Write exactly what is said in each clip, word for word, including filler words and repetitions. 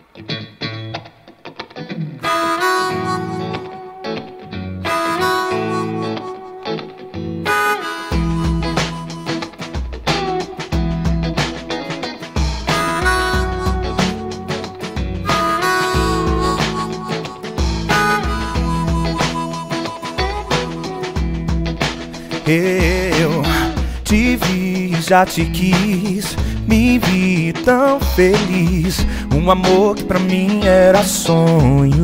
Eu te vi, já te quis, me vi tão feliz. Um amor que pra mim era sonho,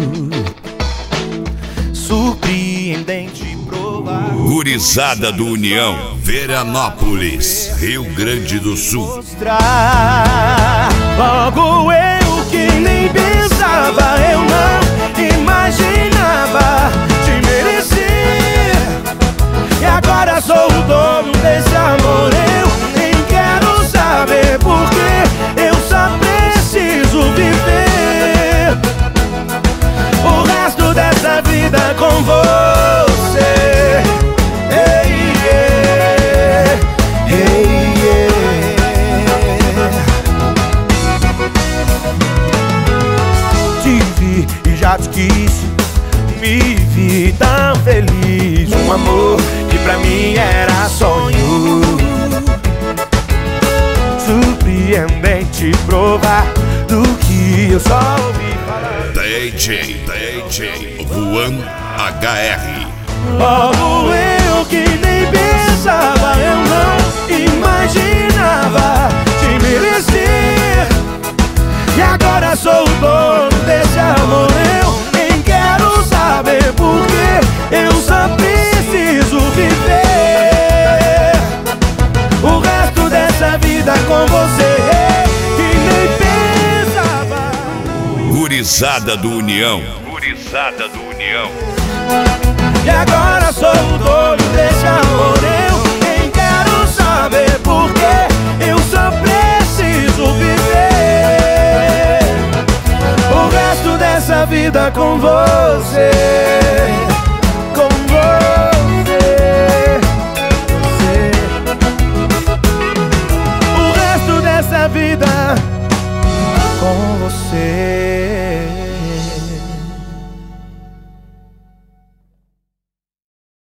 surpreendente provar. Gurizada do União, Veranópolis, Rio Grande do Sul. Mostrar. Logo eu que nem pensava, eu não imaginava te merecer. E agora sou o dono desse amor, eu nem quero saber porque eu só preciso viver o resto dessa vida com você. Hey, yeah. Hey, yeah. Te vi e já te quis, me vi tão feliz. Um amor que pra mim era sonho, surpreendente provar do que eu só ouvi falar. D J, D J, Juan H R. Logo eu que nem pensava, eu não imaginava te merecer. E agora sou o dono desse amor, eu nem quero saber porque eu só preciso viver o resto dessa vida com você. Que nem pensava. Gurizada do União, Gurizada do União. E agora sou o dono desse amor, eu nem quero saber porque eu só preciso viver o resto dessa vida com você. Com você, você. O resto dessa vida com você.